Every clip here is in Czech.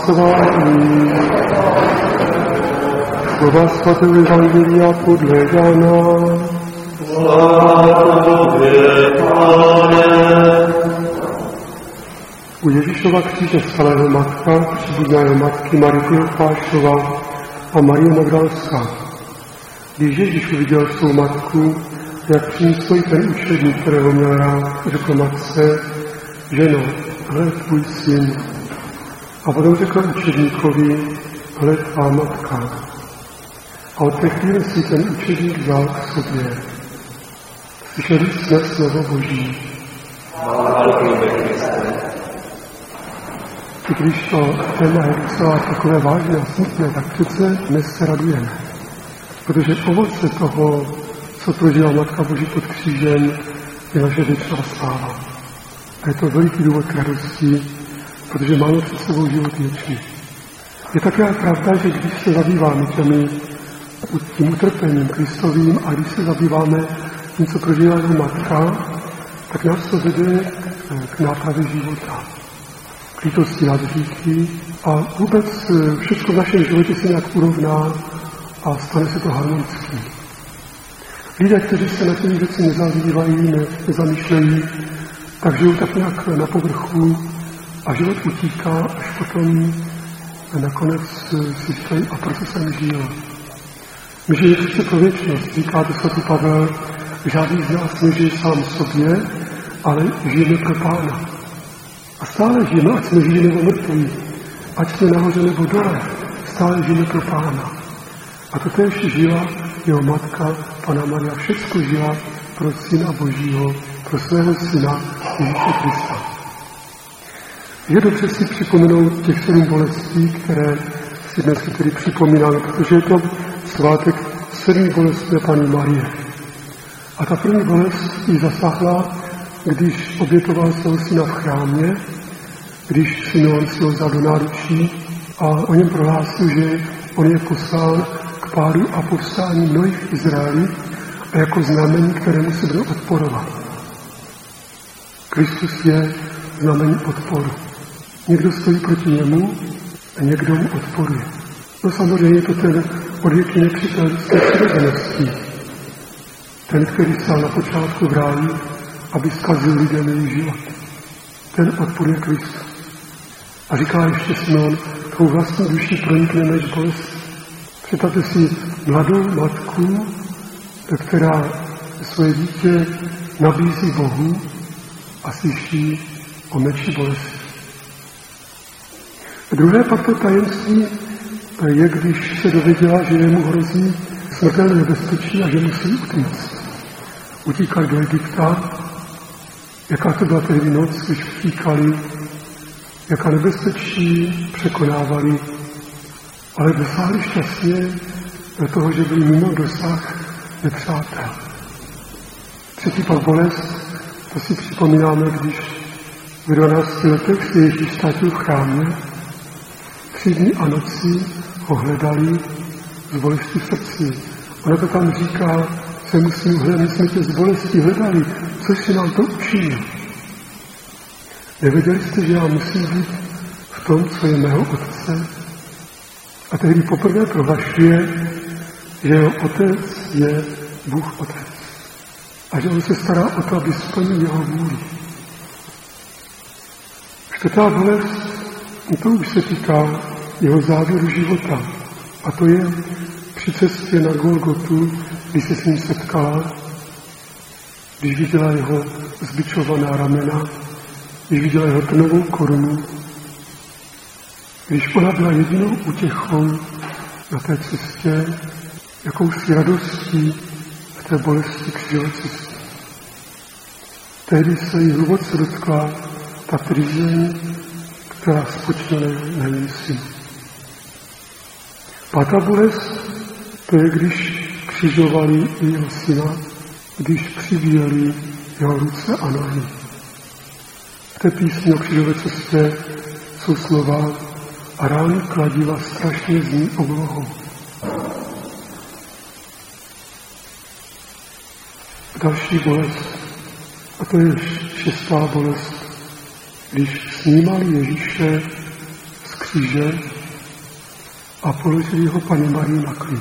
Blahoslavení. Slova svatého Evangelia podle Jana. Sláva tobě, Pane. U Ježíšova kříže stala jeho matka, příbuzná jeho matky Marie Kleopášova a Marie Magdalská. Když Ježíš uviděl svou matku, jak při ní stojí ten učedník, kterého měl rád, řekl matce: ženo, hle tvůj syn. A potom řekl učedníkovi: hle tvá matka. A od té chvíle si ten učedník vzal k sobě. Slyšeli jsme slovo Boží. I když to téma je docela takové vážné a smutné, tak přece dnes se radujeme. Protože ovoce toho, co prožila Matka Boží pod křížem, je naše věčná sláva. A je to veliký důvod k radosti, protože máme před sebou život věčný. Je také pravda, že když se zabýváme tím utrpením Kristovým a když se zabýváme tím, co prožila jeho matka, tak nás to vede k nápravě života, k lítosti nad hříchy a vůbec všechno v našem životě se nějak urovná a stane se to harmonický. Lidé, kteří se na těmi věci nezabývají, nezamýšlejí, tak žijou tak nějak na povrchu a život utíká, až potom nakonec si říkají: a proto jsem žil. My žijeme přece pro věčnost, říká to svatý Pavel, žádný z nás nežije sám sobě, ale žijeme pro Pána. A stále žijeme, ať jsme živí nebo mrtví, ať jsme nahoře nebo dole, stále žijeme pro Pána. A to též žila jeho matka, Panna Maria, všecko žila pro Syna Božího, pro svého Syna Ježíše Krista. Je dobře si připomenout těch 7 bolestí, které si dnes tedy připomínáme, protože je to svátek 7 bolestí Panny Marie. A ta první bolest ji zasáhla, když obětoval svého syna v chrámě, když Simeon si ho vzal do náručí a o něm prohlásil, že on je poslal k pádu a povstání mnohých v Izraeli a jako znamení, kterému se bude odporovat. Kristus je znamení odporu. Někdo stojí proti němu a někdo mu odporuje. No samozřejmě je to ten odvěký nepřítel lidské přirozenosti. Ten, který stál na počátku v ráji, aby zkazil lidem jejich život. Ten odporuje Kristu. A říká ještě Simeon: tvou vlastní duši pronikne než bolest. Představte si mladou matku, která svoje dítě nabízí Bohu a slyší o menší bolesti. Druhé pak to tajemství je, když se dověděla, že jemu hrozí smrtelné nebezpečí a že musí utíct. Utíkali do Egypta. Jaká to byla tehdy noc, když utíkali, jaká nebezpečí překonávali, ale dosáhli šťastně do toho, že byli mimo dosah nepřátel. Třetí pak bolest, to si připomínáme, když v 12 letech se Ježíš ztratil v chrámě, 3 dny a noci ho hledali z bolesti v srdci. Ona to tam říká, se musím hledat, jsme tě z bolesti hledali, což si nám to učinil. Nevěděli jste, že já musím být v tom, co je mého Otce? A tehdy poprvé prohlašuje, že jeho Otec je Bůh Otec. A že on se stará o to, aby splnil jeho vůli. Čtvrtá bolest, to už se týká jeho závěru života. A to je při cestě na Golgotu, když se s ním setkala, když viděla jeho zbičovaná ramena, když viděla jeho trnovou korunu, když ona byla jedinou útěchou na té cestě, jakousi radostí v té bolesti křížové cesty. Tehdy se jí hluboce dotkla ta trýzeň, která spočívala na jejím synu. Pátá bolest, to je, když křižovali jeho syna, když přibíjeli jeho ruce a nohy. V té písni o křížové cestě jsou slova: a rány kladiva strašně zní oblohou. Další bolest, a to je 6. bolest, když snímali Ježíše z kříže a položili ho Paně Marii na klín.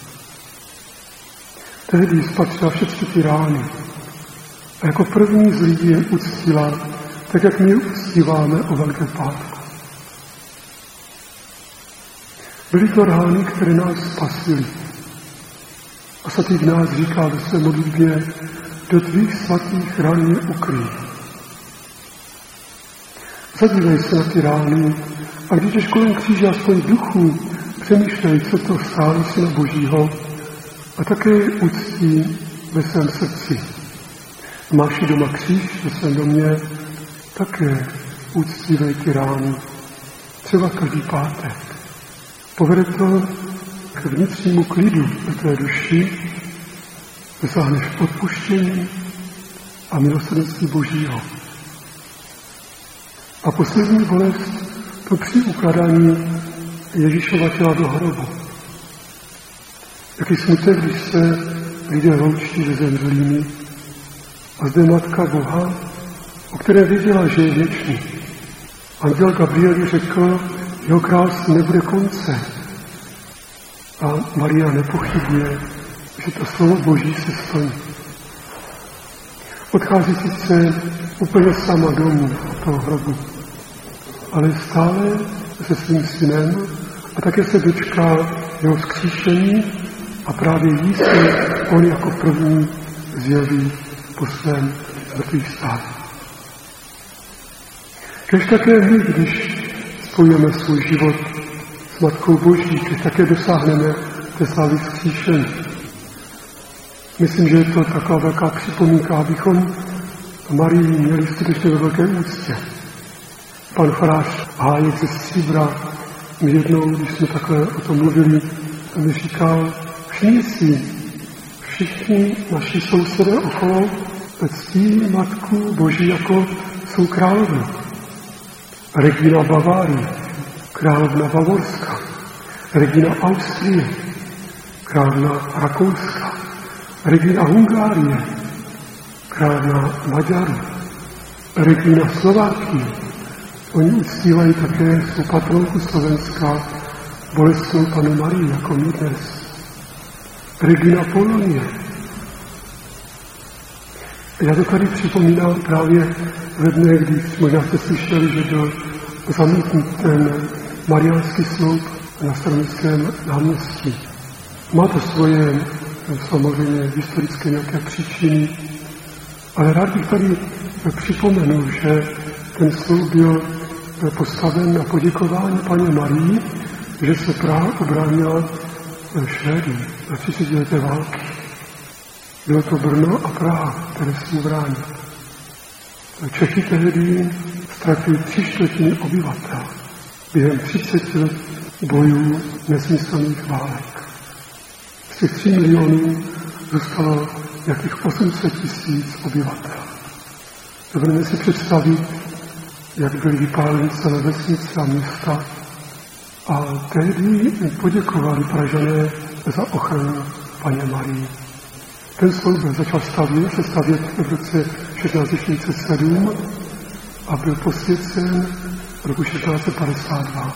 Tehdy spatřila všechny ty rány a jako první z lidí je uctila, tak jak my uctíváme o Velké pátku. Byly to rány, které nás spasily. A svatý Ignác říká ve své modlitbě, do tvých svatých ran mě ukryj. Zadívej se na ty rány a když jdeš kolem kříže aspoň v duchu, přemýšlej, co to stálo Syna Božího a také uctí ve svém srdci. Máš-li doma kříž ve svém domě, také uctívej ty rány, třeba každý pátek. Povede to k vnitřnímu klidu ve tvé duši, dosáhneš odpuštění a milosrdenství Božího. A poslední bolest to při ukládání Ježíšova těla do hrobu. Jaký smutek, když se lidé loučí se zemřelými a zde Matka Boha, o které věděla, že je věčný. Anděl Gabriel řekl, jeho krásy nebude konce. A Maria nepochybuje, že to slovo Boží se splní. Odchází sice úplně sama domů od toho hrobu, ale stále se svým synem a také se dočká jeho vzkříšení a právě jí se on jako první zjeví po svém mrtvých stání. Kež také my, když spojujeme svůj život s Matkou Boží, kež také dosáhneme té slávy vzkříšení. Myslím, že je to taková velká připomínka, abychom Marii měli skutečně ve velké úctě. Pan farář Hájek ze Stříbra mi jednou, když jsme takhle o tom mluvili, mi říkal, všimni si, všichni naši sousedé okolo ctí Matku Boží jako svou královnu. Regina Bavárie, královna Bavorska, Regina Austrie, královna Rakouska, Regina Hungárie, královna Maďarů, Regina Slovákie. Oni uctívají také svou patronku Slovenska, Bolestnou Panu Marii, jako my dnes. Regina Polonie. Já to tady připomínám právě ve dne, když možná jste slyšeli, že byl zamítnut ten mariánský sloup na Staroměstském náměstí. Má to svoje samozřejmě historické nějaké příčiny, ale rád bych tady připomenul, že ten sloup byl postaven na poděkování Paně Marii, že se Praha ubránila Švédům na 30leté války. Bylo to Brno a Praha, které se ubránily. Čechy tehdy ztratili 3/4 obyvatel během 30 let bojů nesmyslných válek. Z těch 3 milionů zůstalo nějakých 800 000 obyvatel. Dovedeme si představit, jak byly vypáleny celé vesnice a města. A tehdy poděkovali Pražané za ochranu Paně Marii. Ten sloup začal se stavět v roce 1647 a byl posvěcen v roku 1652.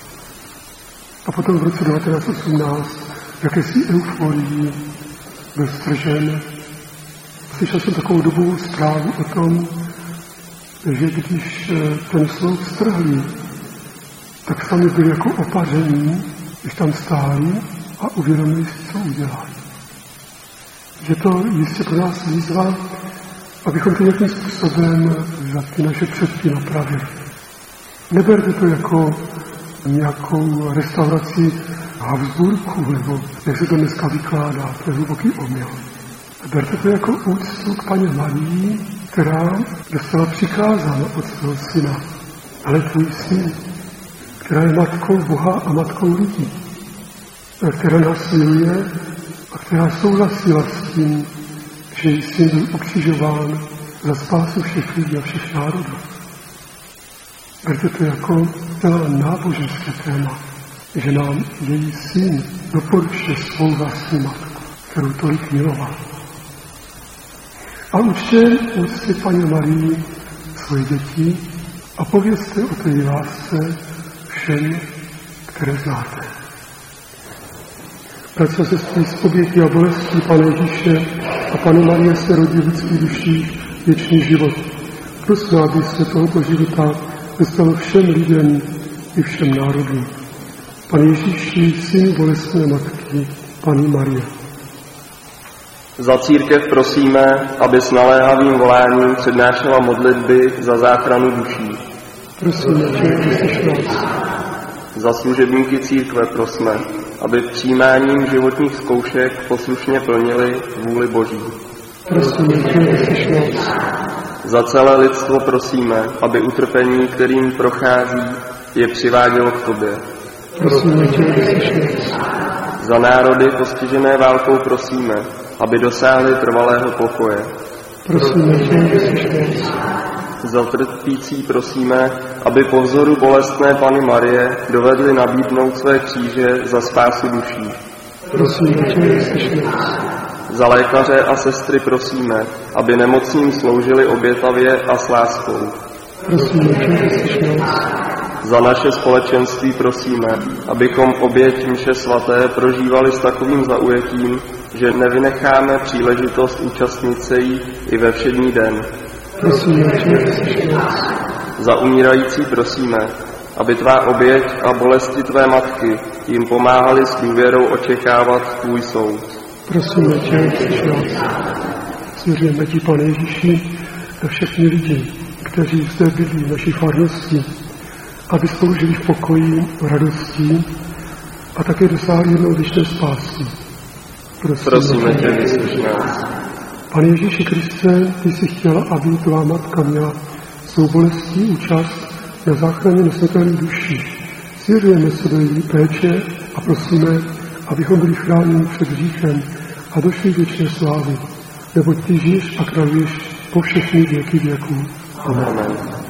A potom v roce 1918 v jakési euforii byl stržen. Slyšel jsem takovou dobovou zprávu o tom, že když ten sloup strhli, tak sami byli jako opaření, když tam stáli a uvědomili si, co udělali. Že to jistě pro nás výzva, abychom to nějakým způsobem za ty naše předky napravili. Neberte to jako nějakou restauraci Habsburků, nebo jak se to dneska vykládá, to je hluboký omyl. Berte to jako úctu k Paně Marii, která dostala přikázání od svého syna. Ale tvůj syn, která je matkou Boha a matkou lidí, která nás miluje a která souhlasila s tím, že její syn byl ukřižován za spásu všech lidí a všech národů. Berte to jako celá náboženské téma, že nám její syn doporučuje svou vlastní matku, kterou tolik miloval. A učte úcty Paně Marii svoje děti a povězte o té lásce všem, které znáte. Bratři a sestry, z obětí a bolestí Pana Ježíše a Panny Marie se rodí v lidských duších věčný život. Prosím, aby se tohoto života dostalo všem lidem i všem národům. Pane Ježíši, Synu bolestné matky, Panny Marie. Za církev prosíme, aby s naléhavým voláním přednášela modlitby za záchranu duší. Prosíme tě, vyslyš nás. Za služebníky církve prosme, aby přijímáním životních zkoušek poslušně plnili vůli Boží. Prosíme tě, vyslyš nás. Za celé lidstvo prosíme, aby utrpení, kterým prochází, je přivádělo k tobě. Prosíme tě, vyslyš nás. Za národy postižené válkou prosíme, aby dosáhli trvalého pokoje. Prosíme tě, vyslyš nás. Za trpící prosíme, aby po vzoru bolestné Panny Marie dovedli nabídnout své kříže za spásu duší. Prosíme tě, vyslyš nás. Za lékaře a sestry prosíme, aby nemocným sloužili obětavě a s láskou. Prosíme tě, vyslyš nás. Za naše společenství prosíme, abychom oběť mše svaté prožívali s takovým zaujetím, že nevynecháme příležitost účastnit se jí i ve všední den. Prosíme tě, vyslyš nás. Za umírající prosíme, aby tvá oběť a bolesti tvé matky jim pomáhali s důvěrou očekávat tvůj soud. Prosíme tě, vyslyš nás. Svěřujeme ti, Pane Ježíši, na všechny lidi, kteří zde bydlí v naší farnosti, aby sloužili v pokoji, v radosti a také dosáhli jednou věčné spásy. Prosíme tě, vyslyš nás. Pane Ježíši Kriste, ty jsi chtěl, aby tvá matka měla svou bolestí účast na záchraně nesmrtelných duší. Svěřujeme se do její péče a prosíme, abychom byli chráněni před hříchem a došli věčné slávy, neboť ty žiješ a králuješ po všechny věky věků. Amen. Amen.